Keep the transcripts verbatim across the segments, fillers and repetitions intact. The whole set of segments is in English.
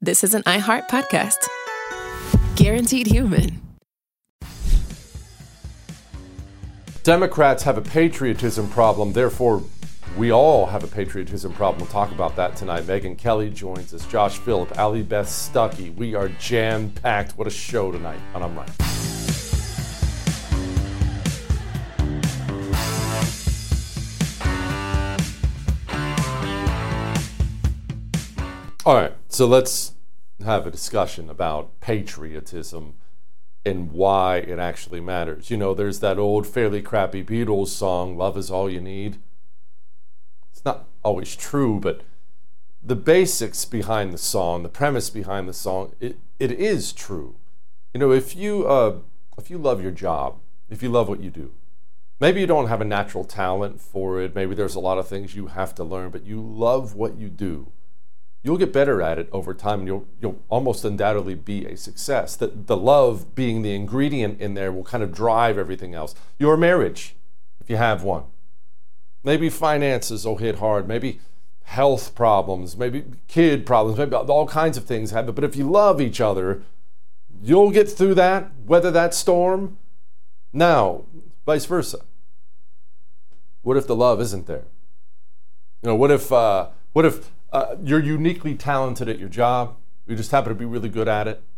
this is an iHeart podcast. Guaranteed Human. Democrats have a patriotism problem, therefore we all have a patriotism problem. We'll talk about that tonight. Megyn Kelly joins us, Josh Phillip, Allie Beth Stuckey. We are jam-packed. What a show tonight on I'm Right. All right, so let's have a discussion about patriotism and why it actually matters. You know, there's that old fairly crappy Beatles song, Love Is All You Need. It's not always true, but the basics behind the song, the premise behind the song, it, it is true. You know, if you uh, if you love your job, if you love what you do, maybe you don't have a natural talent for it, maybe there's a lot of things you have to learn, but you love what you do, you'll get better at it over time, and you'll you'll almost undoubtedly be a success. The, the love being the ingredient in there will kind of drive everything else. Your marriage, if you have one. Maybe finances will hit hard, maybe health problems, maybe kid problems, maybe all kinds of things happen. But if you love each other, you'll get through that, weather that storm. Now, vice versa. What if the love isn't there? You know, what if uh, what if Uh, you're uniquely talented at your job, you just happen to be really good at it,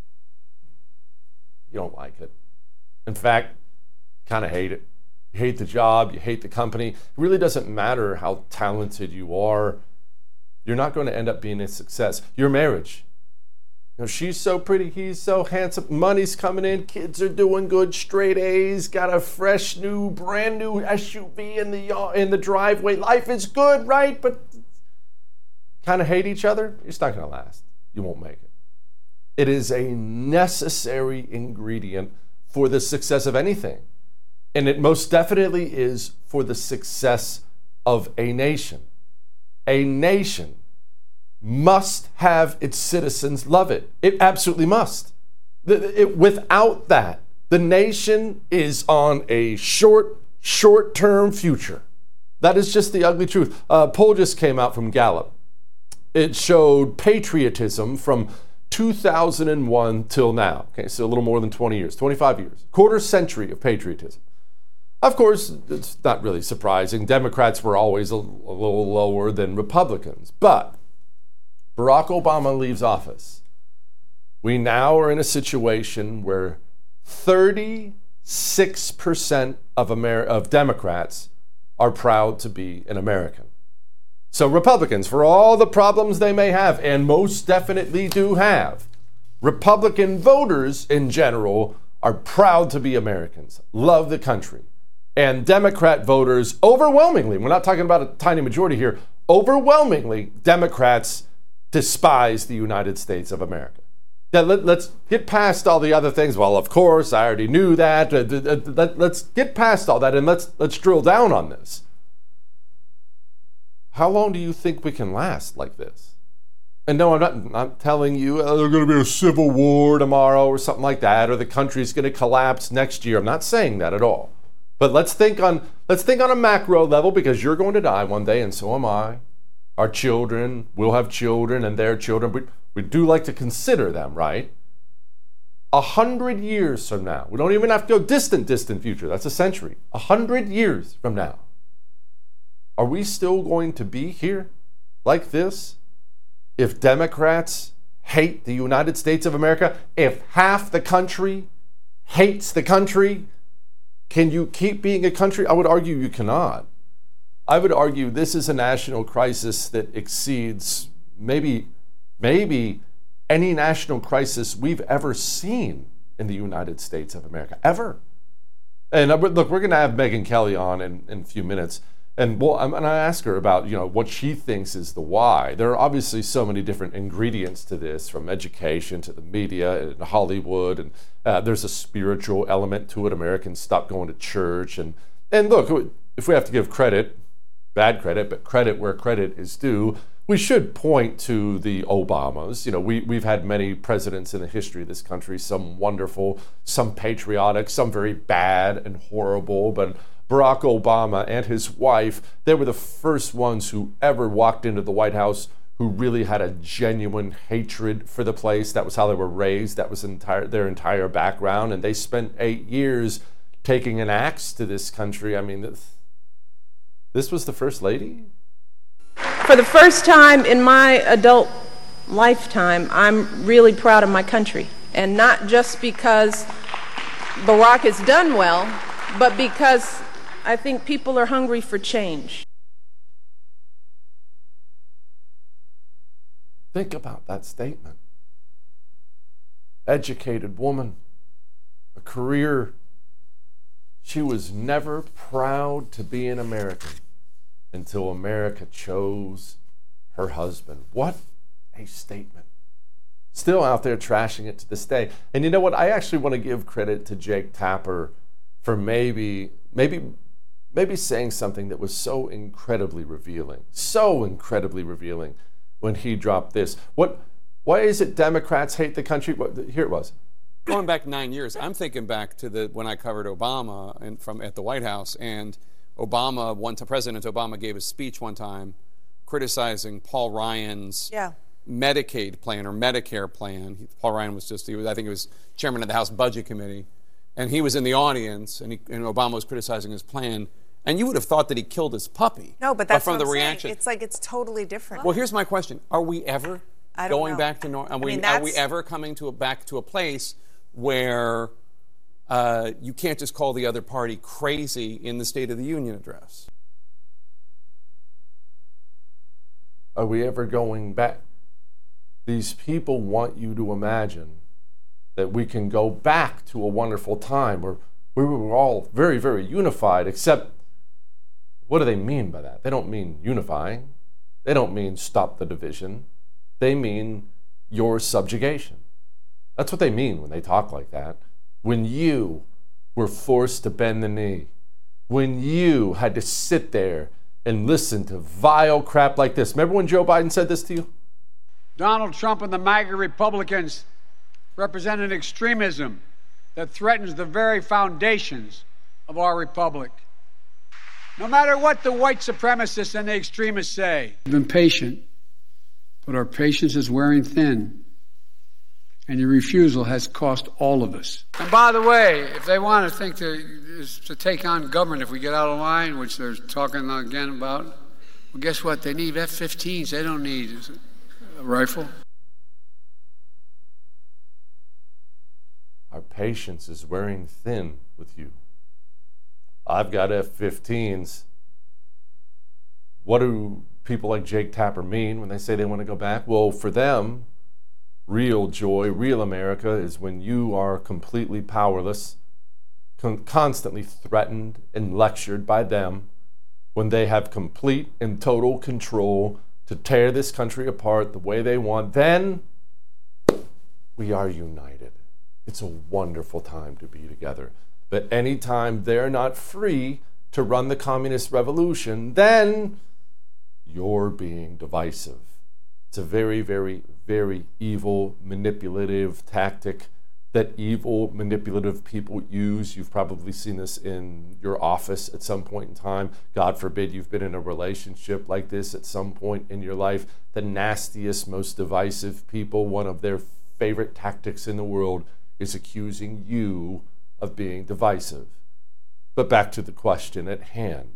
you don't like it. In fact, kind of hate it. You hate the job, you hate the company. It really doesn't matter how talented you are. You're not going to end up being a success. Your marriage. You know, she's so pretty, he's so handsome, money's coming in, kids are doing good, straight A's, got a fresh new, brand new S U V in the in the driveway. Life is good, right? But kind of hate each other, it's not going to last. You won't make it. It is a necessary ingredient for the success of anything. And it most definitely is for the success of a nation. A nation must have its citizens love it. It absolutely must. It, without that, the nation is on a short, short-term future. That is just the ugly truth. A poll just came out from Gallup. It showed patriotism from two thousand one till now. Okay, so a little more than twenty years, twenty-five years, quarter century of patriotism. Of course, it's not really surprising. Democrats were always a, a little lower than Republicans. But Barack Obama leaves office. We now are in a situation where thirty-six percent of, Amer- of Democrats are proud to be an American. So Republicans, for all the problems they may have, and most definitely do have, Republican voters in general are proud to be Americans, love the country. And Democrat voters, overwhelmingly, we're not talking about a tiny majority here, overwhelmingly, Democrats despise the United States of America. Now, let, let's get past all the other things. Well, of course, I already knew that. Let's get past all that and let's let's drill down on this. How long do you think we can last like this? And no, I'm not, I'm not telling you oh, there's going to be a civil war tomorrow or something like that, or the country's going to collapse next year. I'm not saying that at all. But let's think on let's think on a macro level, because you're going to die one day, and so am I. Our children, we'll have children, and their children. We, we do like to consider them, right? A hundred years from now, we don't even have to go distant, distant future. That's a century. A hundred years from now. Are we still going to be here like this if Democrats hate the United States of America? If half the country hates the country, can you keep being a country? I would argue you cannot. I would argue this is a national crisis that exceeds maybe, maybe any national crisis we've ever seen in the United States of America, ever. And look, we're going to have Megyn Kelly on in, in a few minutes. And well, I'm going to ask her about, you know, what she thinks is the why. There are obviously so many different ingredients to this, from education to the media and Hollywood, and uh, there's a spiritual element to it. Americans stop going to church, and and look, if we have to give credit, bad credit, but credit where credit is due, we should point to the Obamas. You know, we we've had many presidents in the history of this country, some wonderful, some patriotic, some very bad and horrible, but Barack Obama and his wife, they were the first ones who ever walked into the White House who really had a genuine hatred for the place. That was how they were raised. That was entire, their entire background. And they spent eight years taking an axe to this country. I mean, this, this was the First Lady? For the first time in my adult lifetime, I'm really proud of my country. And not just because Barack has done well, but because I think people are hungry for change. Think about that statement. Educated woman, a career. She was never proud to be an American until America chose her husband. What a statement. Still out there trashing it to this day. And you know what? I actually want to give credit to Jake Tapper for maybe, maybe, maybe saying something that was so incredibly revealing, so incredibly revealing when he dropped this. What? Why is it Democrats hate the country? What, here it was. Going back nine years, I'm thinking back to the when I covered Obama and from at the White House, and Obama, one time, President Obama gave a speech one time criticizing Paul Ryan's yeah. Medicaid plan or Medicare plan. He, Paul Ryan was just, he was, I think he was chairman of the House Budget Committee, and he was in the audience, and, he, and Obama was criticizing his plan. And you would have thought that he killed his puppy. No, but that's but from what the I'm reaction. saying. It's like it's totally different. Well, here's my question: are we ever I don't going know. back to normal? Are, I we, mean, are we ever coming to a, back to a place where uh, you can't just call the other party crazy in the State of the Union address? Are we ever going back? These people want you to imagine that we can go back to a wonderful time where we were all very, very unified, except what do they mean by that? They don't mean unifying. They don't mean stop the division. They mean your subjugation. That's what they mean when they talk like that. When you were forced to bend the knee, when you had to sit there and listen to vile crap like this. Remember when Joe Biden said this to you? Donald Trump and the MAGA Republicans represent an extremism that threatens the very foundations of our republic. No matter what the white supremacists and the extremists say. We've been patient, but our patience is wearing thin, and your refusal has cost all of us. And by the way, if they want to think to, to take on government if we get out of line, which they're talking again about, well, guess what? They need F fifteens. They don't need a rifle. Our patience is wearing thin with you. I've got F fifteens. What do people like Jake Tapper mean when they say they want to go back? Well, for them, real joy, real America is when you are completely powerless, con- constantly threatened and lectured by them, when they have complete and total control to tear this country apart the way they want. Then we are united. It's a wonderful time to be together. But anytime they're not free to run the communist revolution, then you're being divisive. It's a very, very, very evil, manipulative tactic that evil, manipulative people use. You've probably seen this in your office at some point in time. God forbid you've been in a relationship like this at some point in your life. The nastiest, most divisive people, one of their favorite tactics in the world is accusing you of being divisive. But back to the question at hand.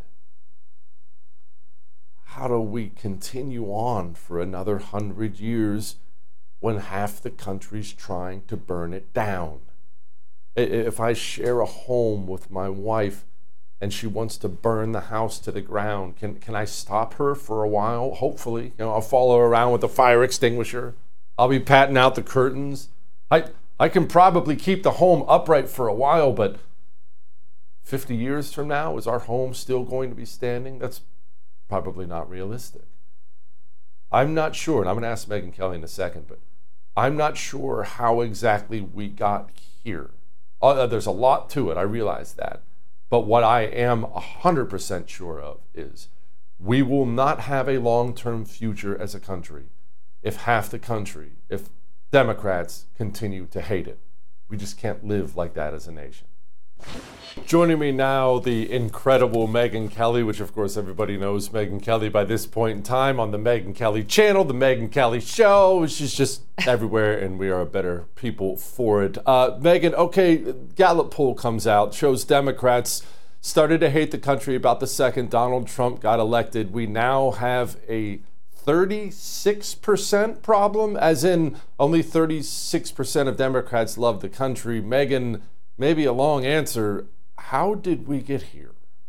How do we continue on for another hundred years when half the country's trying to burn it down? If I share a home with my wife and she wants to burn the house to the ground, can, can I stop her for a while? Hopefully. You know, I'll follow her around with a fire extinguisher. I'll be patting out the curtains. I I can probably keep the home upright for a while, but fifty years from now, is our home still going to be standing? That's probably not realistic. I'm not sure, and I'm going to ask Megyn Kelly in a second, but I'm not sure how exactly we got here. Uh, there's a lot to it, I realize that. But what I am one hundred percent sure of is we will not have a long-term future as a country if half the country, if Democrats continue to hate it. We just can't live like that as a nation. Joining me now, the incredible Megyn Kelly, which of course everybody knows Megyn Kelly by this point in time on the Megyn Kelly channel, the Megyn Kelly show. She's just everywhere, and we are better people for it. Uh, Megyn, okay, Gallup poll comes out, shows Democrats started to hate the country about the second Donald Trump got elected. We now have a thirty-six percent problem, as in only thirty-six percent of Democrats love the country. Megyn, maybe a long answer. How did we get here?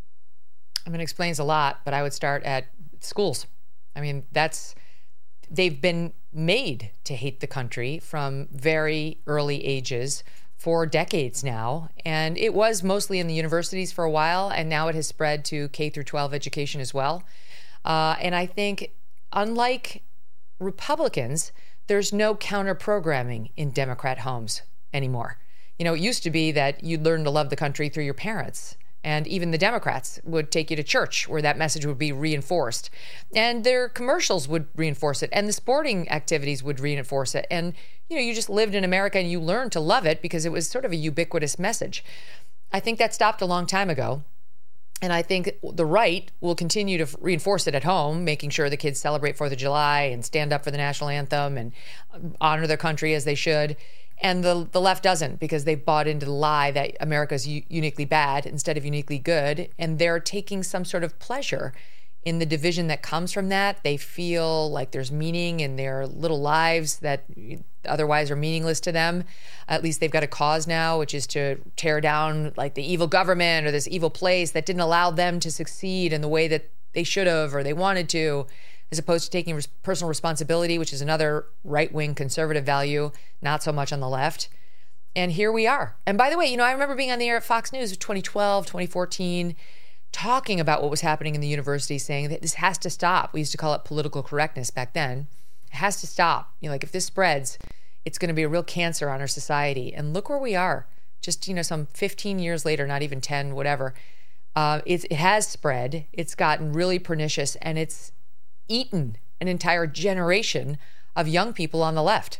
I mean, it explains a lot, but I would start at schools. I mean, that's, they've been made to hate the country from very early ages for decades now. And it was mostly in the universities for a while, and now it has spread to K through twelve education as well. Uh, and I think, unlike Republicans, there's no counter programming in Democrat homes anymore. You know, it used to be that you'd learn to love the country through your parents. And even the Democrats would take you to church where that message would be reinforced. And their commercials would reinforce it. And the sporting activities would reinforce it. And, you know, you just lived in America and you learned to love it because it was sort of a ubiquitous message. I think that stopped a long time ago. And I think the right will continue to reinforce it at home, making sure the kids celebrate fourth of July and stand up for the national anthem and honor their country as they should. And the the left doesn't, because they bought into the lie that America's u- uniquely bad instead of uniquely good. And they're taking some sort of pleasure in the division that comes from that. They feel like there's meaning in their little lives that otherwise are meaningless to them. At least they've got a cause now, which is to tear down like the evil government or this evil place that didn't allow them to succeed in the way that they should have or they wanted to, as opposed to taking res- personal responsibility, which is another right-wing conservative value, not so much on the left. And here we are. And by the way, you know, I remember being on the air at Fox News twenty twelve, twenty fourteen, talking about what was happening in the university, saying that this has to stop. We used to call it political correctness back then. It has to stop. You know, like if this spreads, it's going to be a real cancer on our society. And look where we are. Just, you know, some fifteen years later, not even ten, whatever. Uh, it, it has spread. It's gotten really pernicious, and it's eaten an entire generation of young people on the left.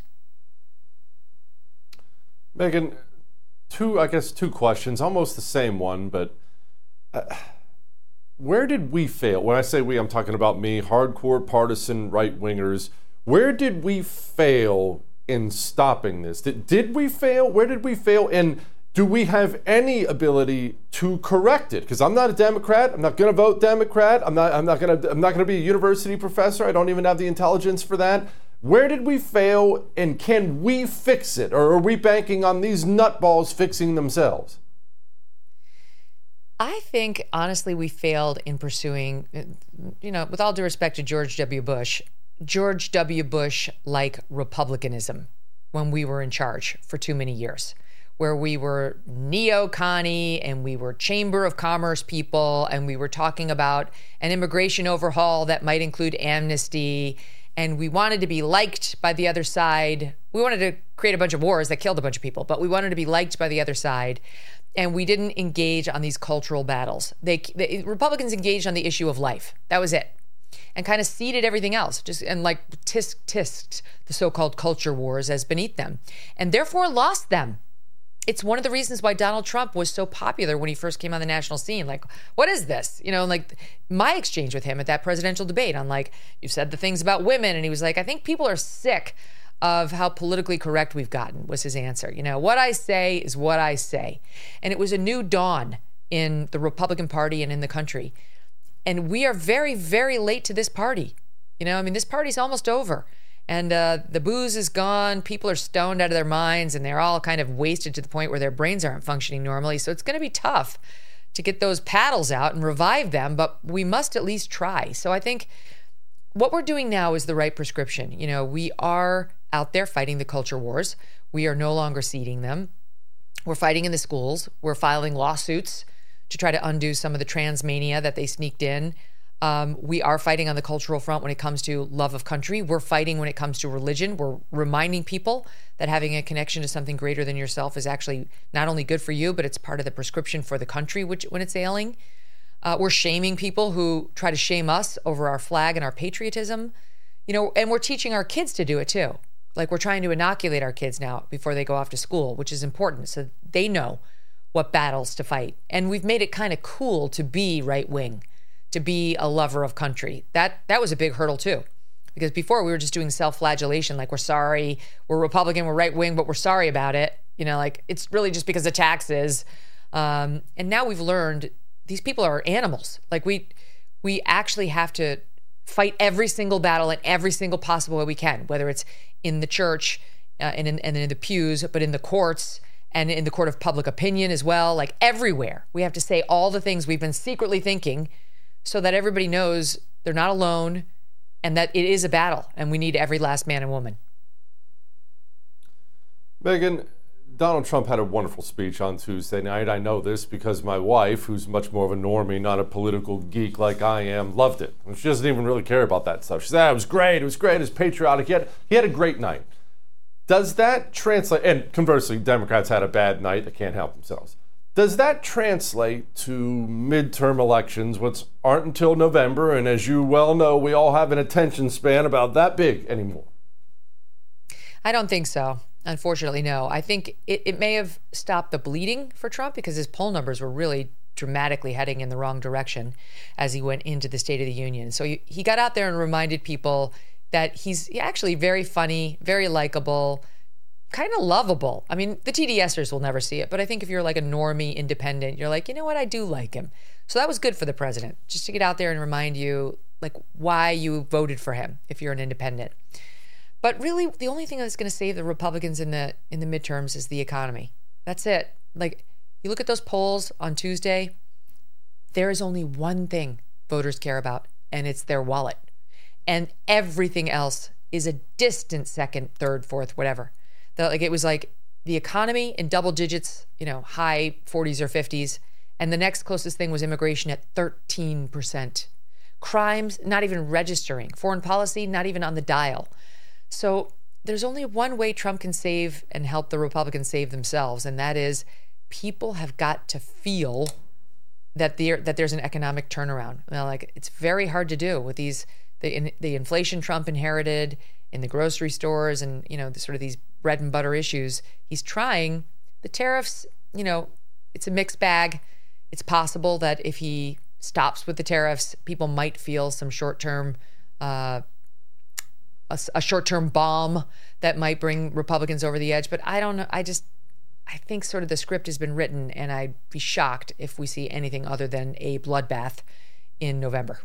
Megyn, two, I guess, two questions, almost the same one, but uh, where did we fail? When I say we, I'm talking about me, hardcore partisan right-wingers. Where did we fail in stopping this? Did, did we fail? Where did we fail? And do we have any ability to correct it? Because I'm not a Democrat. I'm not going to vote Democrat. I'm not. I'm not going to. I'm not going to be a university professor. I don't even have the intelligence for that. Where did we fail, and can we fix it, or are we banking on these nutballs fixing themselves? I think, honestly, we failed in pursuing, you know, with all due respect to George W. Bush, George W. Bush-like republicanism when we were in charge for too many years, where we were neo-Connie and we were Chamber of Commerce people and we were talking about an immigration overhaul that might include amnesty, and we wanted to be liked by the other side. We wanted to create a bunch of wars that killed a bunch of people, but we wanted to be liked by the other side, and we didn't engage on these cultural battles. They, the Republicans engaged on the issue of life. That was it. And kind of ceded everything else, just and like tisk tisked the so-called culture wars as beneath them, and therefore lost them. It's one of the reasons why Donald Trump was so popular when he first came on the national scene. Like, what is this? You know, like my exchange with him at that presidential debate on like, you've said the things about women. And he was like, I think people are sick of how politically correct we've gotten, was his answer. You know, what I say is what I say. And it was a new dawn in the Republican Party and in the country. And we are very, very late to this party. You know, I mean, this party's almost over. And uh, the booze is gone. People are stoned out of their minds, and they're all kind of wasted to the point where their brains aren't functioning normally. So it's going to be tough to get those paddles out and revive them, but we must at least try. So I think what we're doing now is the right prescription. You know, we are out there fighting the culture wars. We are no longer ceding them. We're fighting in the schools. We're filing lawsuits to try to undo some of the trans mania that they sneaked in. Um, we are fighting on the cultural front when it comes to love of country. We're fighting when it comes to religion. We're reminding people that having a connection to something greater than yourself is actually not only good for you, but it's part of the prescription for the country which, when it's ailing. Uh, we're shaming people who try to shame us over our flag and our patriotism. You know, and we're teaching our kids to do it too. Like we're trying to inoculate our kids now before they go off to school, which is important, so they know what battles to fight. And we've made it kind of cool to be right wing, to be a lover of country. That that was a big hurdle too. Because before we were just doing self-flagellation, like we're sorry, we're Republican, we're right wing, but we're sorry about it. You know, like it's really just because of taxes. Um, and now we've learned these people are animals. Like we we actually have to fight every single battle in every single possible way we can, whether it's in the church uh, and, in, and in the pews, but in the courts and in the court of public opinion as well, like everywhere. We have to say all the things we've been secretly thinking so that everybody knows they're not alone and that it is a battle and we need every last man and woman. Megyn, Donald Trump had a wonderful speech on Tuesday night. I know this because my wife, who's much more of a normie, not a political geek like I am, loved it. And she doesn't even really care about that stuff. She said, ah, it was great, it was great, it was patriotic. He had, he had a great night. Does that translate, and conversely, Democrats had a bad night, they can't help themselves. Does that translate to midterm elections, which aren't until November, and as you well know, we all have an attention span about that big anymore? I don't think so. Unfortunately, no. I think it, it may have stopped the bleeding for Trump because his poll numbers were really dramatically heading in the wrong direction as he went into the State of the Union. So he, he got out there and reminded people that he's actually very funny, very likable, kind of lovable. I mean, the TDSers will never see it, but I think if you're like a normie independent, you're like, you know what, I do like him. So that was good for the president, just to get out there and remind you like why you voted for him if you're an independent. But really, the only thing that's going to save the Republicans in the in the midterms is the economy. That's it. Like, you look at those polls on Tuesday, there is only one thing voters care about, and it's their wallet. And everything else is a distant second, third, fourth, whatever. The, like it was like the economy in double digits, you know, high forties or fifties, and the next closest thing was immigration at thirteen percent. Crimes, not even registering. Foreign policy, not even on the dial. So there's only one way Trump can save and help the Republicans save themselves, and that is people have got to feel that there that there's an economic turnaround. Now, like it's very hard to do with these the in, the inflation Trump inherited in the grocery stores and you know the, sort of these bread and butter issues. He's trying. The tariffs, you know, it's a mixed bag. It's possible that if he stops with the tariffs, people might feel some short-term. Uh, A, a short-term bomb that might bring Republicans over the edge. But I don't know. I just, I think sort of the script has been written, and I'd be shocked if we see anything other than a bloodbath in November.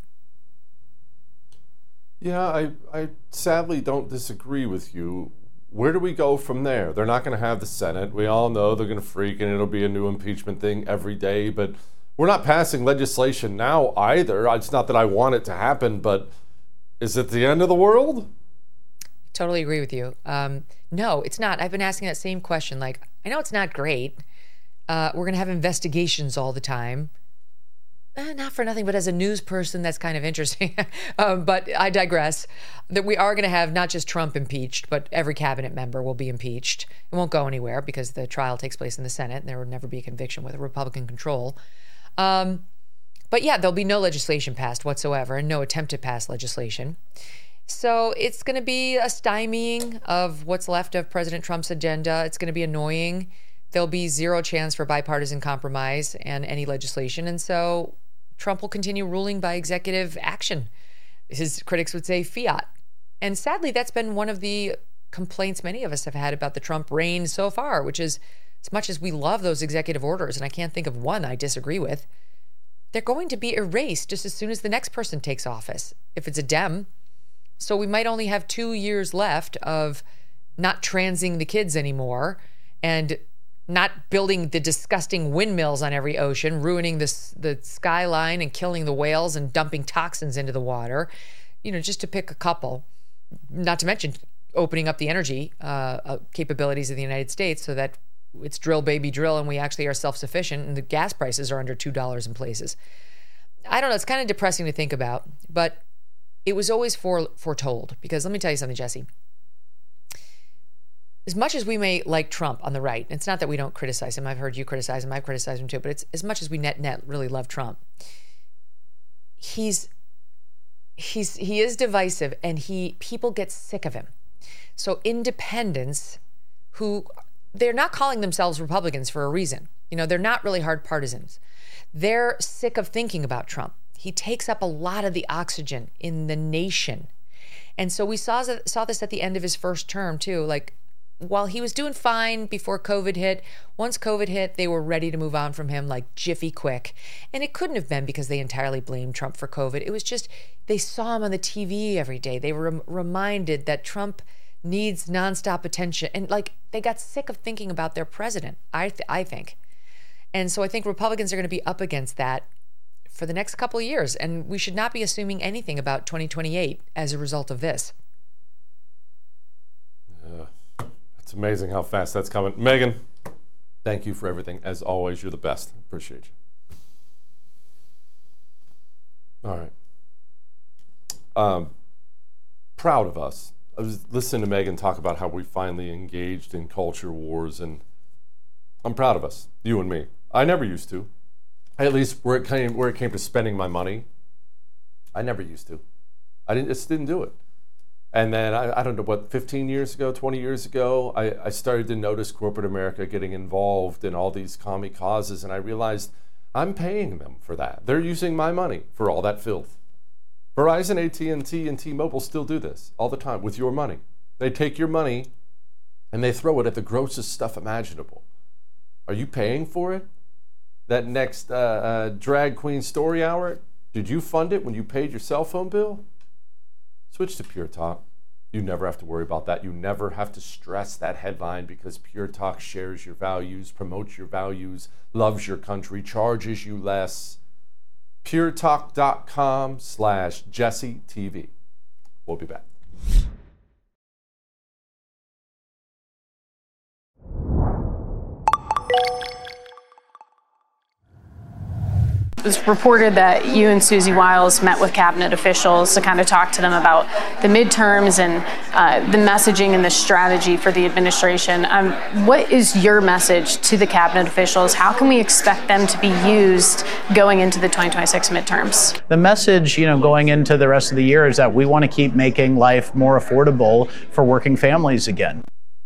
Yeah, I, I sadly don't disagree with you. Where do we go from there? They're not going to have the Senate. We all know they're going to freak, and it'll be a new impeachment thing every day. But we're not passing legislation now either. It's not that I want it to happen, but is it the end of the world? Totally agree with you. Um, no, it's not. I've been asking that same question. Like, I know it's not great. Uh, we're going to have investigations all the time. Eh, not for nothing, but as a news person, that's kind of interesting. um, but I digress. That we are going to have not just Trump impeached, but every cabinet member will be impeached. It won't go anywhere because the trial takes place in the Senate, and there will never be a conviction with a Republican control. Um, but yeah, there'll be no legislation passed whatsoever, and no attempt to pass legislation. So it's going to be a stymieing of what's left of President Trump's agenda. It's going to be annoying. There'll be zero chance for bipartisan compromise and any legislation. And so Trump will continue ruling by executive action. His critics would say fiat. And sadly, that's been one of the complaints many of us have had about the Trump reign so far, which is as much as we love those executive orders, and I can't think of one I disagree with, they're going to be erased just as soon as the next person takes office, if it's a Dem. So we might only have two years left of not transing the kids anymore and not building the disgusting windmills on every ocean, ruining this, the skyline and killing the whales and dumping toxins into the water, you know, just to pick a couple. Not to mention opening up the energy uh, uh, capabilities of the United States so that it's drill, baby, drill, and we actually are self-sufficient and the gas prices are under two dollars in places. I don't know. It's kind of depressing to think about, but it was always fore, foretold, because let me tell you something, Jesse. As much as we may like Trump on the right, it's not that we don't criticize him. I've heard you criticize him. I've criticized him too. But it's as much as we net net really love Trump. He's he's he is divisive, and he people get sick of him. So independents who they're not calling themselves Republicans for a reason. You know, they're not really hard partisans. They're sick of thinking about Trump. He takes up a lot of the oxygen in the nation. And so we saw, saw this at the end of his first term, too. Like, while he was doing fine before COVID hit, once COVID hit, they were ready to move on from him like jiffy quick. And it couldn't have been because they entirely blamed Trump for COVID. It was just they saw him on the T V every day. They were rem- reminded that Trump needs nonstop attention. And like they got sick of thinking about their president, I, th- I think. And so I think Republicans are going to be up against that for the next couple of years. And we should not be assuming anything about twenty twenty-eight as a result of this. Yeah. It's amazing how fast that's coming. Megan, thank you for everything. As always, you're the best. Appreciate you. All right. Um, proud of us. I was listening to Megan talk about how we finally engaged in culture wars, and I'm proud of us, you and me. I never used to. At least where it came, where it came to spending my money, I never used to. I didn't, just didn't do it. And then, I, I don't know, what, fifteen years ago, twenty years ago, I, I started to notice corporate America getting involved in all these commie causes, and I realized I'm paying them for that. They're using my money for all that filth. Verizon, A T and T, and T-Mobile still do this all the time with your money. They take your money and they throw it at the grossest stuff imaginable. Are you paying for it? That next uh, uh, drag queen story hour, did you fund it when you paid your cell phone bill? Switch to Pure Talk. You never have to worry about that. You never have to stress that headline because Pure Talk shares your values, promotes your values, loves your country, charges you less. puretalk.com slash Jesse TV. We'll be back. It was reported that you and Susie Wiles met with cabinet officials to kind of talk to them about the midterms and uh, the messaging and the strategy for the administration. Um, what is your message to the cabinet officials? How can we expect them to be used going into the twenty twenty-six midterms? The message, you know, going into the rest of the year is that we want to keep making life more affordable for working families again.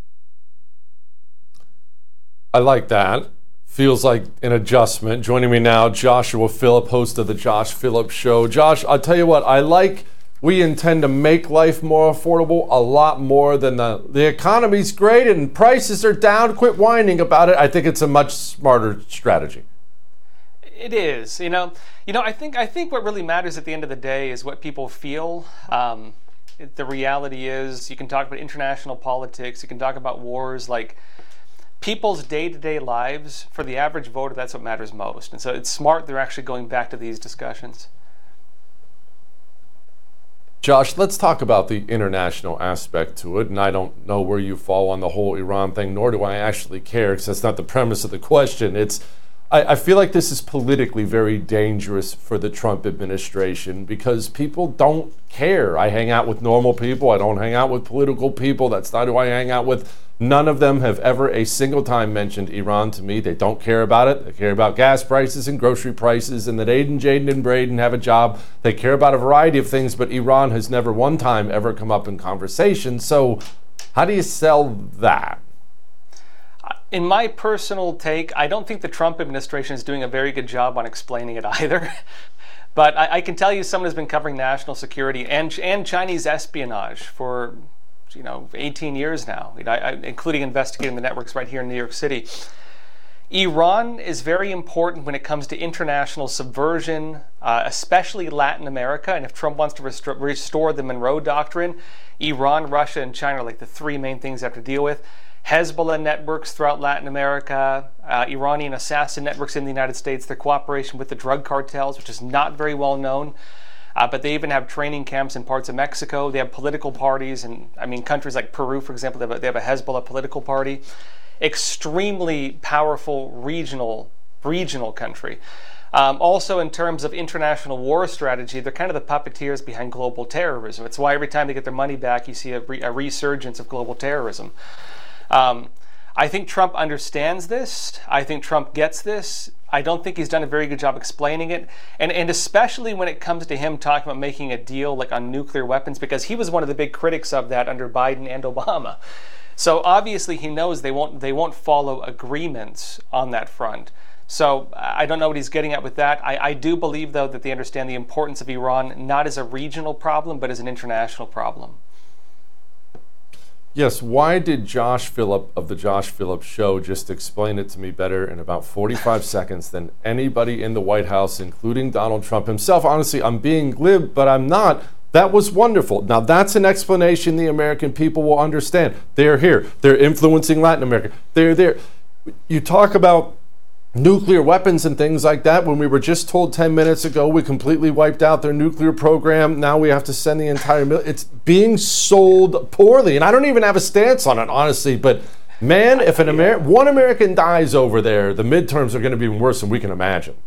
I like that. Feels like an adjustment. Joining me now, Joshua Phillip, host of the Josh Phillip Show. Josh, I'll tell you what, I like we intend to make life more affordable a lot more than the, the economy's great and prices are down. Quit whining about it. I think it's a much smarter strategy. It is. You know, you know. I think I think what really matters at the end of the day is what people feel. Um, it, the reality is, you can talk about international politics. You can talk about wars, like. People's day-to-day lives, for the average voter, that's what matters most. And so it's smart they're actually going back to these discussions. Josh, let's talk about the international aspect to it. And I don't know where you fall on the whole Iran thing, nor do I actually care, because that's not the premise of the question. It's, I, I feel like this is politically very dangerous for the Trump administration because people don't care. I hang out with normal people. I don't hang out with political people. That's not who I hang out with. None of them have ever a single time mentioned Iran to me. They don't care about it. They care about gas prices and grocery prices and that Aiden, Jaden, and Braden have a job. They care about a variety of things, but Iran has never one time ever come up in conversation. So how do you sell that? In my personal take, I don't think the Trump administration is doing a very good job on explaining it either. But I, I can tell you someone who's been covering national security and, and Chinese espionage for you know, eighteen years now, I, I, including investigating the networks right here in New York City. Iran is very important when it comes to international subversion, uh, especially Latin America. And if Trump wants to restore, restore the Monroe Doctrine, Iran, Russia, and China are like the three main things they have to deal with. Hezbollah networks throughout Latin America, uh, Iranian assassin networks in the United States, their cooperation with the drug cartels, which is not very well known. Uh, but they even have training camps in parts of Mexico. They have political parties, and I mean, countries like Peru, for example, they have a, they have a Hezbollah political party. Extremely powerful regional regional country. Um, also, in terms of international war strategy, they're kind of the puppeteers behind global terrorism. It's why every time they get their money back, you see a, re- a resurgence of global terrorism. Um, I think Trump understands this. I think Trump gets this. I don't think he's done a very good job explaining it. And, and especially when it comes to him talking about making a deal like on nuclear weapons, because he was one of the big critics of that under Biden and Obama. So obviously he knows they won't they won't follow agreements on that front. So I don't know what he's getting at with that. I, I do believe, though, that they understand the importance of Iran, not as a regional problem, but as an international problem. Yes, why did Josh Phillip of the Josh Phillip Show just explain it to me better in about forty-five seconds than anybody in the White House, including Donald Trump himself? Honestly, I'm being glib, but I'm not. That was wonderful. Now, that's an explanation the American people will understand. They're here. They're influencing Latin America. They're there. You talk about nuclear weapons and things like that. When we were just told ten minutes ago we completely wiped out their nuclear program, now we have to send the entire mil- it's being sold poorly, and I don't even have a stance on it, honestly. But man, if an Amer- one American dies over there, the midterms are going to be worse than we can imagine.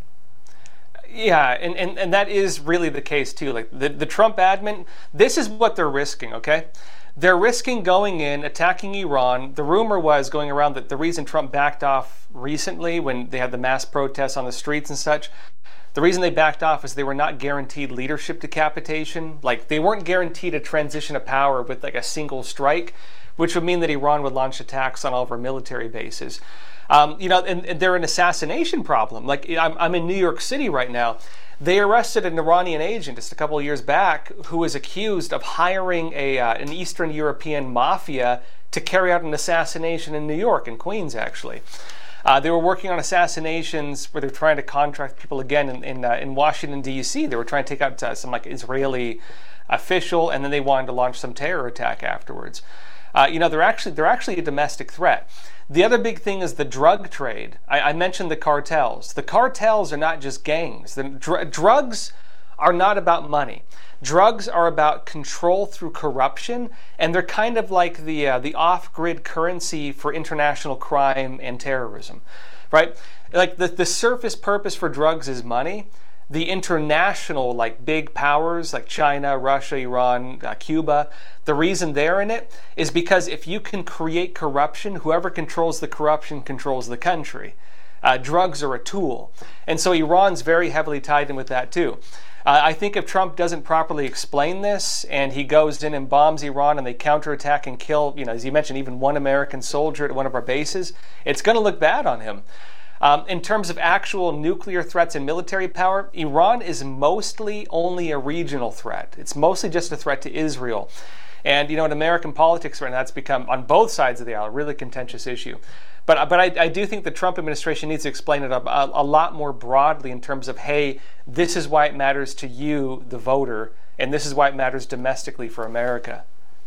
Yeah, and, and, and that is really the case too. Like the, the Trump admin, this is what they're risking, okay? They're risking going in, attacking Iran. The rumor was going around that the reason Trump backed off recently when they had the mass protests on the streets and such, the reason they backed off is they were not guaranteed leadership decapitation. Like they weren't guaranteed a transition of power with like a single strike, which would mean that Iran would launch attacks on all of our military bases. Um, you know, and, and they're an assassination problem. Like I'm, I'm in New York City right now. They arrested an Iranian agent just a couple of years back who was accused of hiring a uh, an Eastern European mafia to carry out an assassination in New York, in Queens, actually. Uh, they were working on assassinations where they're trying to contract people again in in, uh, in Washington, D C. They were trying to take out uh, some like Israeli official, and then they wanted to launch some terror attack afterwards. Uh, you know, they're actually they're actually a domestic threat. The other big thing is the drug trade. I, I mentioned the cartels. The cartels are not just gangs. The dr- drugs are not about money. Drugs are about control through corruption, and they're kind of like the uh, the off-grid currency for international crime and terrorism, right? Like the, the surface purpose for drugs is money. The international, like big powers like China, Russia, Iran, uh, Cuba, the reason they're in it is because if you can create corruption, whoever controls the corruption controls the country. Uh, drugs are a tool. And so Iran's very heavily tied in with that too. Uh, I think if Trump doesn't properly explain this and he goes in and bombs Iran and they counterattack and kill, you know, as you mentioned, even one American soldier at one of our bases, it's going to look bad on him. Um, in terms of actual nuclear threats and military power, Iran is mostly only a regional threat. It's mostly just a threat to Israel. And, you know, in American politics right now, it's become, on both sides of the aisle, a really contentious issue. But, but I, I do think the Trump administration needs to explain it a, a lot more broadly in terms of, hey, this is why it matters to you, the voter, and this is why it matters domestically for America.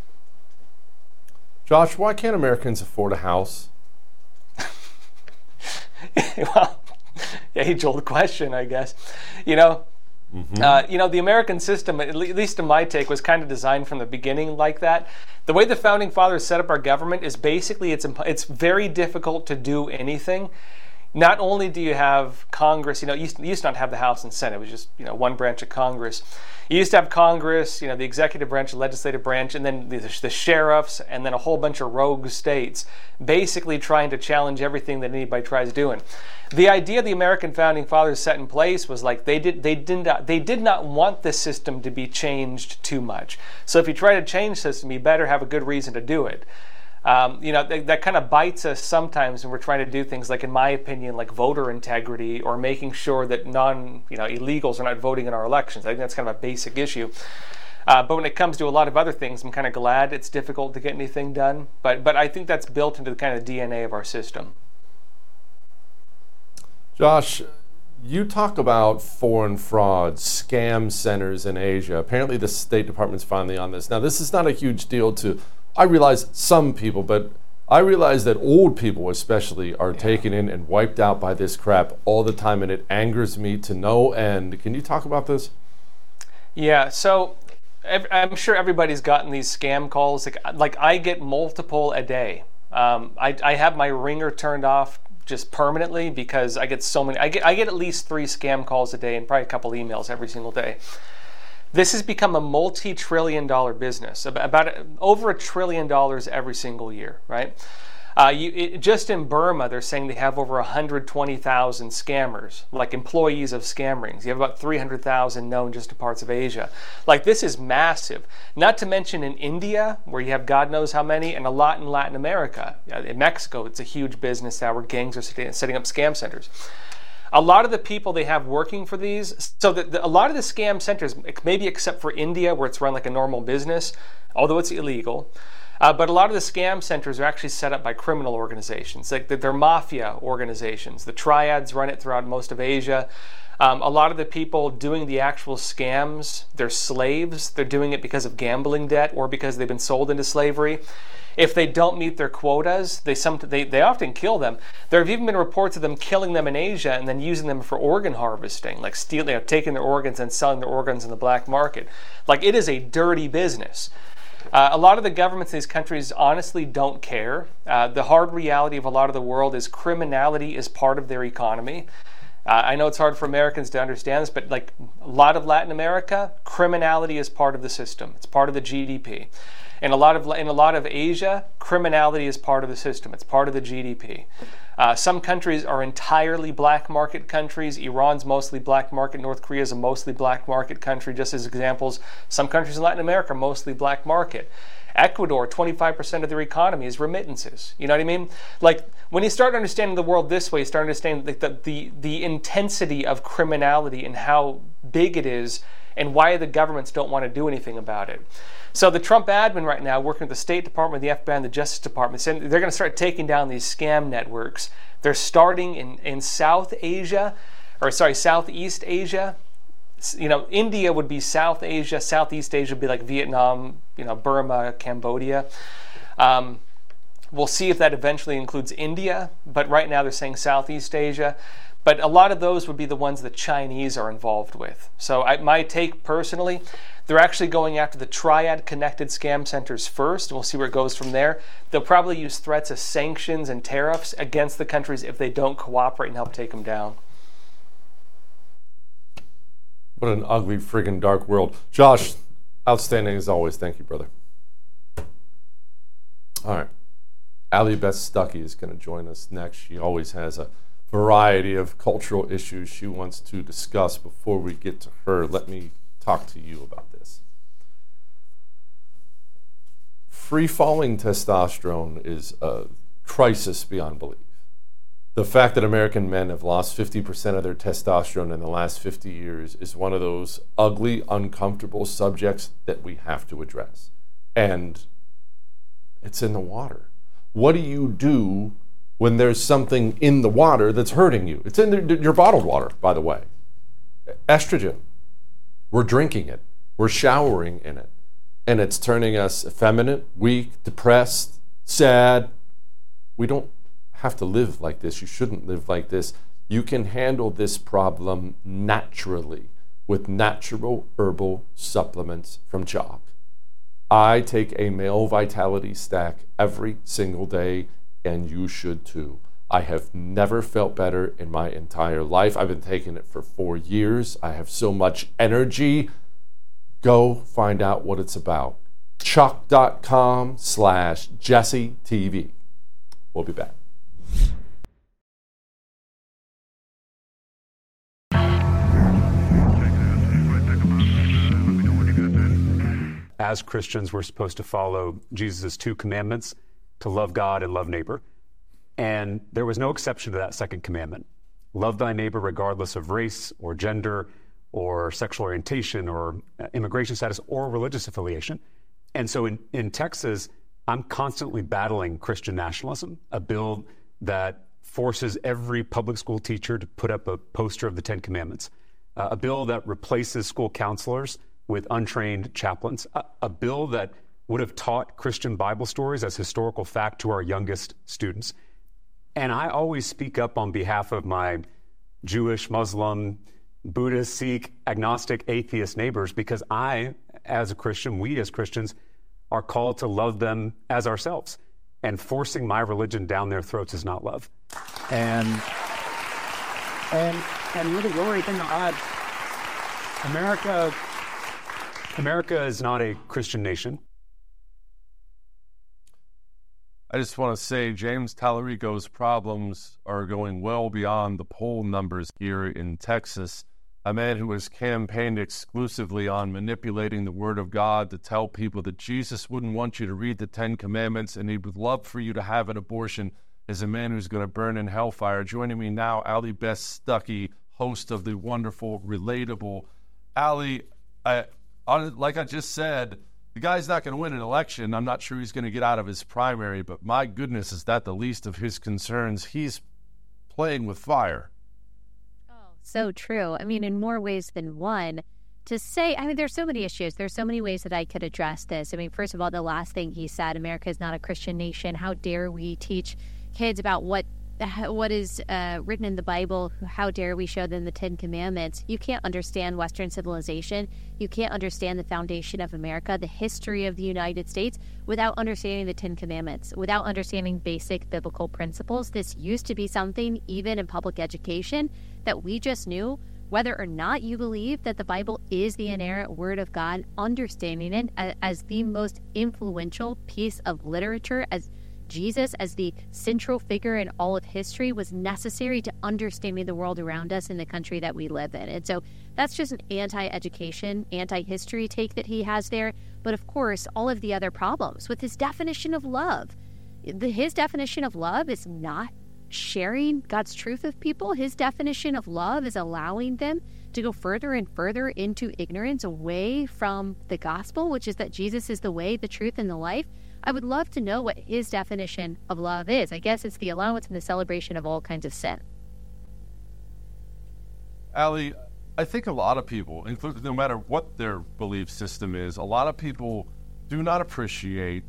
Josh, why can't Americans afford a house? Well, age-old question, I guess. You know, mm-hmm. uh, you know, the American system, at least in my take, was kind of designed from the beginning like that. The way the founding fathers set up our government is basically it's imp- it's very difficult to do anything. Not only do you have Congress, you know, you used, you used to not have the House and Senate. It was just, you know, one branch of Congress. You used to have Congress, you know, the executive branch, the legislative branch, and then the, the sheriffs, and then a whole bunch of rogue states, basically trying to challenge everything that anybody tries doing. The idea the American founding fathers set in place was like they did they did not they did not want the system to be changed too much. So if you try to change the system, you better have a good reason to do it. Um, you know, that, that kind of bites us sometimes when we're trying to do things like, in my opinion, like voter integrity or making sure that non, you know, illegals are not voting in our elections. I think that's kind of a basic issue. Uh, but when it comes to a lot of other things, I'm kind of glad it's difficult to get anything done. But but I think that's built into the kind of D N A of our system. Josh, you talk about foreign fraud, scam centers in Asia. Apparently the State Department's finally on this. Now, this is not a huge deal to, I realize some people, but I realize that old people especially are yeah. taken in and wiped out by this crap all the time, and it angers me to no end. Can you talk about this? Yeah, so I'm sure everybody's gotten these scam calls. Like, like I get multiple a day. Um, I, I have my ringer turned off just permanently because I get so many. I get I get at least three scam calls a day and probably a couple emails every single day. This has become a multi-trillion dollar business, about over a trillion dollars every single year, right? Uh, you, it, just in Burma, they're saying they have over one hundred twenty thousand scammers, like employees of scam rings. You have about three hundred thousand known just in parts of Asia. Like, this is massive. Not to mention in India, where you have God knows how many, and a lot in Latin America. In Mexico, it's a huge business now where gangs are setting up scam centers. A lot of the people they have working for these, so the, the, a lot of the scam centers, maybe except for India, where it's run like a normal business, although it's illegal, Uh, but a lot of the scam centers are actually set up by criminal organizations. Like they're mafia organizations. The triads run it throughout most of Asia. Um, a lot of the people doing the actual scams, they're slaves. They're doing it because of gambling debt or because they've been sold into slavery. If they don't meet their quotas, they, some, they, they often kill them. There have even been reports of them killing them in Asia and then using them for organ harvesting, like stealing, you know, taking their organs and selling their organs in the black market. Like, it is a dirty business. Uh, a lot of the governments in these countries honestly don't care. Uh, the hard reality of a lot of the world is criminality is part of their economy. Uh, I know it's hard for Americans to understand this, but like a lot of Latin America, criminality is part of the system. It's part of the G D P. In a lot of in a lot of Asia, criminality is part of the system. It's part of the G D P. Uh, some countries are entirely black market countries. Iran's mostly black market. North Korea is a mostly black market country, just as examples. Some countries in Latin America are mostly black market. Ecuador, twenty-five percent of their economy is remittances. You know what I mean? Like, when you start understanding the world this way, you start understanding the, the, the, the intensity of criminality and how big it is and why the governments don't want to do anything about it. So the Trump admin right now, working with the State Department, the F B I, and the Justice Department, saying they're going to start taking down these scam networks. They're starting in, in South Asia, or sorry, Southeast Asia. You know, India would be South Asia. Southeast Asia would be like Vietnam, you know, Burma, Cambodia. Um, we'll see if that eventually includes India, but right now they're saying Southeast Asia. But a lot of those would be the ones the Chinese are involved with. So I, my take personally, they're actually going after the triad-connected scam centers first, and we'll see where it goes from there. They'll probably use threats of sanctions and tariffs against the countries if they don't cooperate and help take them down. What an ugly, friggin' dark world. Josh, outstanding as always. Thank you, brother. All right. Allie Beth Stuckey is going to join us next. She always has a variety of cultural issues she wants to discuss. Before we get to her, let me talk to you about this. Free-falling testosterone is a crisis beyond belief. The fact that American men have lost fifty percent of their testosterone in the last fifty years is one of those ugly, uncomfortable subjects that we have to address. And it's in the water. What do you do when there's something in the water that's hurting you? It's in the, your bottled water, by the way. Estrogen. We're drinking it. We're showering in it. And it's turning us effeminate, weak, depressed, sad. We don't have to live like this. You shouldn't live like this. You can handle this problem naturally with natural herbal supplements from Choq. I take a male vitality stack every single day, and you should too. I have never felt better in my entire life. I've been taking it for four years. I have so much energy. Go find out what it's about. Choq.com slash Jesse TV. We'll be back. As Christians, we're supposed to follow Jesus' two commandments, to love God and love neighbor. And there was no exception to that second commandment. Love thy neighbor regardless of race or gender or sexual orientation or immigration status or religious affiliation. And so in, in Texas, I'm constantly battling Christian nationalism, a bill that forces every public school teacher to put up a poster of the Ten Commandments, uh, a bill that replaces school counselors with untrained chaplains, a, a bill that would have taught Christian Bible stories as historical fact to our youngest students. And I always speak up on behalf of my Jewish, Muslim, Buddhist, Sikh, agnostic, atheist neighbors because I, as a Christian, we as Christians, are called to love them as ourselves. And forcing my religion down their throats is not love. And and and really, the only thing to add, America, America is not a Christian nation. I just want to say James Tallarico's problems are going well beyond the poll numbers here in Texas. A man who has campaigned exclusively on manipulating the Word of God to tell people that Jesus wouldn't want you to read the Ten Commandments and he would love for you to have an abortion is a man who's going to burn in hellfire. Joining me now, Allie Beth Stuckey, host of the wonderful Relatable. Allie, I, like I just said, the guy's not going to win an election. I'm not sure he's going to get out of his primary, but my goodness, is that the least of his concerns? He's playing with fire. Oh, so true. I mean, in more ways than one. To say, I mean, there's so many issues. There's so many ways that I could address this. I mean, first of all, the last thing he said, America is not a Christian nation. How dare we teach kids about what what is uh, written in the Bible? How dare we show them the Ten Commandments? You can't understand Western civilization. You can't understand the foundation of America, the history of the United States, without understanding the Ten Commandments, without understanding basic biblical principles. This used to be something, even in public education, that we just knew. Whether or not you believe that the Bible is the inerrant Word of God, understanding it as the most influential piece of literature, as Jesus as the central figure in all of history, was necessary to understanding the world around us in the country that we live in. And so that's just an anti-education, anti-history take that he has there. But of course, all of the other problems with his definition of love. The, his definition of love is not sharing God's truth with people. His definition of love is allowing them to go further and further into ignorance, away from the gospel, which is that Jesus is the way, the truth, and the life. I would love to know what his definition of love is. I guess it's the allowance and the celebration of all kinds of sin. Allie, I think a lot of people, including no matter what their belief system is, a lot of people do not appreciate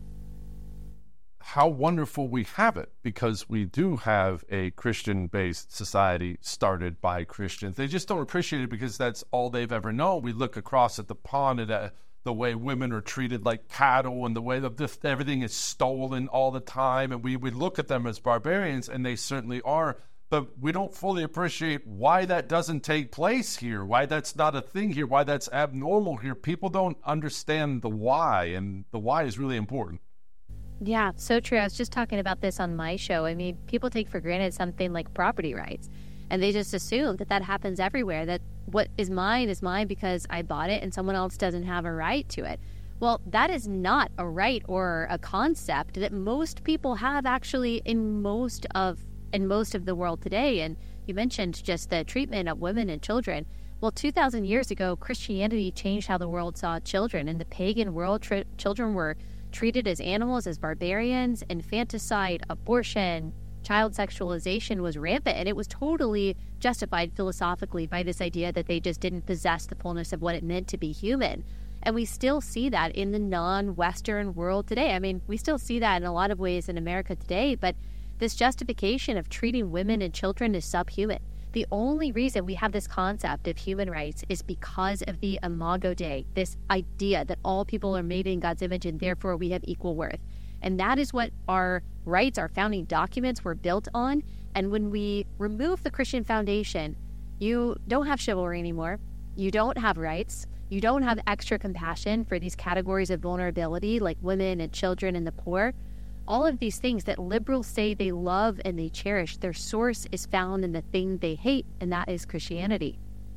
how wonderful we have it, because we do have a Christian-based society started by Christians. They just don't appreciate it because that's all they've ever known. We look across at the pond at a the way women are treated like cattle and the way that this, everything is stolen all the time. And we, we look at them as barbarians, and they certainly are. But we don't fully appreciate why that doesn't take place here, why that's not a thing here, why that's abnormal here. People don't understand the why, and the why is really important. Yeah, so true. I was just talking about this on my show. I mean, people take for granted something like property rights, and they just assume that that happens everywhere, that what is mine is mine because I bought it and someone else doesn't have a right to it. Well, that is not a right or a concept that most people have actually in most of in most of the world today. And you mentioned just the treatment of women and children. Well, two thousand years ago, Christianity changed how the world saw children. In the pagan world, tri- children were treated as animals, as barbarians. Infanticide, abortion, child sexualization was rampant, and it was totally justified philosophically by this idea that they just didn't possess the fullness of what it meant to be human. And we still see that in the non-Western world today. I mean, we still see that in a lot of ways in America today, but this justification of treating women and children as subhuman. The only reason we have this concept of human rights is because of the Imago Dei, this idea that all people are made in God's image and therefore we have equal worth. And that is what our rights, our founding documents were built on. And when we remove the Christian foundation, you don't have chivalry anymore. You don't have rights. You don't have extra compassion for these categories of vulnerability like women and children and the poor. All of these things that liberals say they love and they cherish, their source is found in the thing they hate, and that is Christianity.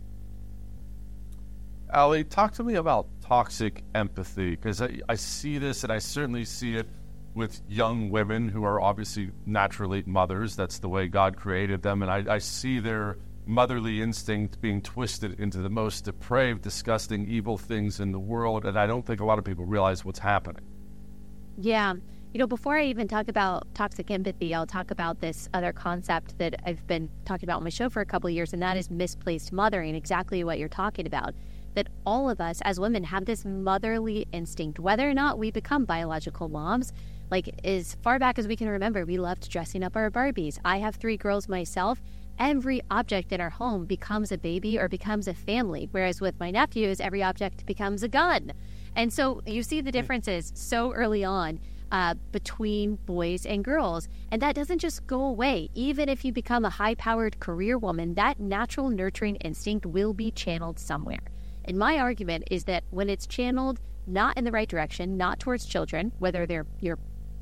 Allie, talk to me about toxic empathy, because I, I see this, and I certainly see it with young women who are obviously naturally mothers. That's the way God created them, and I, I see their motherly instinct being twisted into the most depraved, disgusting, evil things in the world, and I don't think a lot of people realize what's happening. Yeah. You know, before I even talk about toxic empathy, I'll talk about this other concept that I've been talking about on my show for a couple of years, and that is misplaced mothering, exactly what you're talking about. That all of us as women have this motherly instinct, whether or not we become biological moms. Like, as far back as we can remember, we loved dressing up our Barbies. I have three girls myself. Every object in our home becomes a baby or becomes a family, whereas with my nephews, every object becomes a gun. And so you see the differences so early on. Uh, between boys and girls. And that doesn't just go away. Even if you become a high-powered career woman, that natural nurturing instinct will be channeled somewhere. And my argument is that when it's channeled not in the right direction, not towards children, whether they're your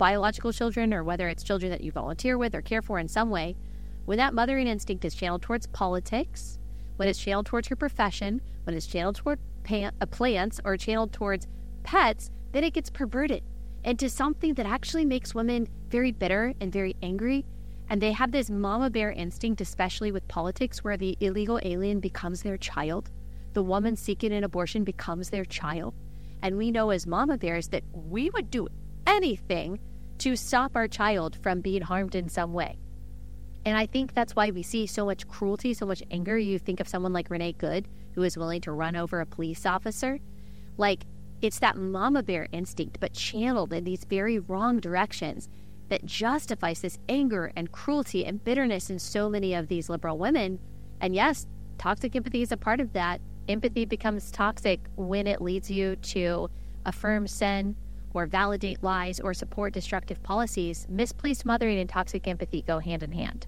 biological children or whether it's children that you volunteer with or care for in some way, when that mothering instinct is channeled towards politics, when it's channeled towards her profession, when it's channeled toward pan- uh, plants or channeled towards pets, then it gets perverted into something that actually makes women very bitter and very angry. And they have this mama bear instinct, especially with politics, where the illegal alien becomes their child. The woman seeking an abortion becomes their child. And we know as mama bears that we would do anything to stop our child from being harmed in some way. And I think that's why we see so much cruelty, so much anger. You think of someone like Renee Good, who is willing to run over a police officer. Like, it's that mama bear instinct, but channeled in these very wrong directions that justifies this anger and cruelty and bitterness in so many of these liberal women. And yes, toxic empathy is a part of that. Empathy becomes toxic when it leads you to affirm sin or validate lies or support destructive policies. Misplaced mothering and toxic empathy go hand in hand.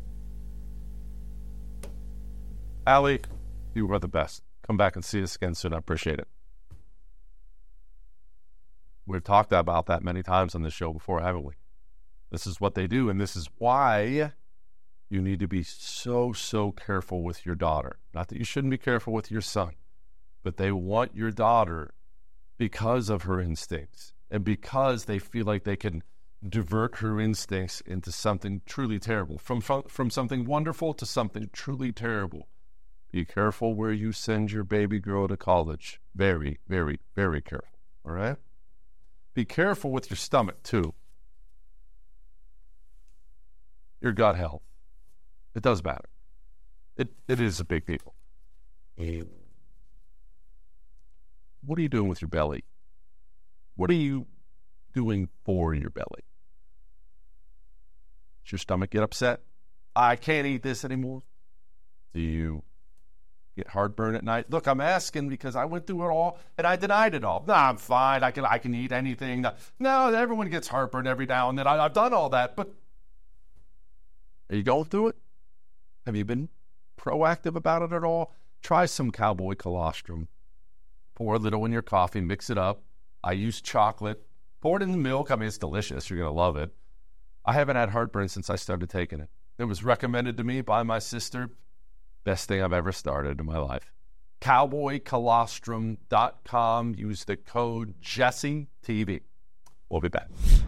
Allie, you are the best. Come back and see us again soon. I appreciate it. We've talked about that many times on this show before, haven't we? This is what they do, and this is why you need to be so, so careful with your daughter. Not that you shouldn't be careful with your son, but they want your daughter because of her instincts and because they feel like they can divert her instincts into something truly terrible, from, from, from something wonderful to something truly terrible. Be careful where you send your baby girl to college. Very, very, very careful, all right? Be careful with your stomach, too. Your gut health. It does matter. It It is a big deal. What are you doing with your belly? What are you doing for your belly? Does your stomach get upset? I can't eat this anymore. Do you get heartburn at night? Look, I'm asking because I went through it all and I denied it all. No, I'm fine. I can I can eat anything. No, no everyone gets heartburn every now and then. I, I've done all that, but are you going through it? Have you been proactive about it at all? Try some cowboy colostrum. Pour a little in your coffee, mix it up. I use chocolate. Pour it in the milk. I mean, it's delicious. You're going to love it. I haven't had heartburn since I started taking it. It was recommended to me by my sister. Best thing I've ever started in my life. cowboy colostrum dot com. Use the code Jesse T V. We'll be back.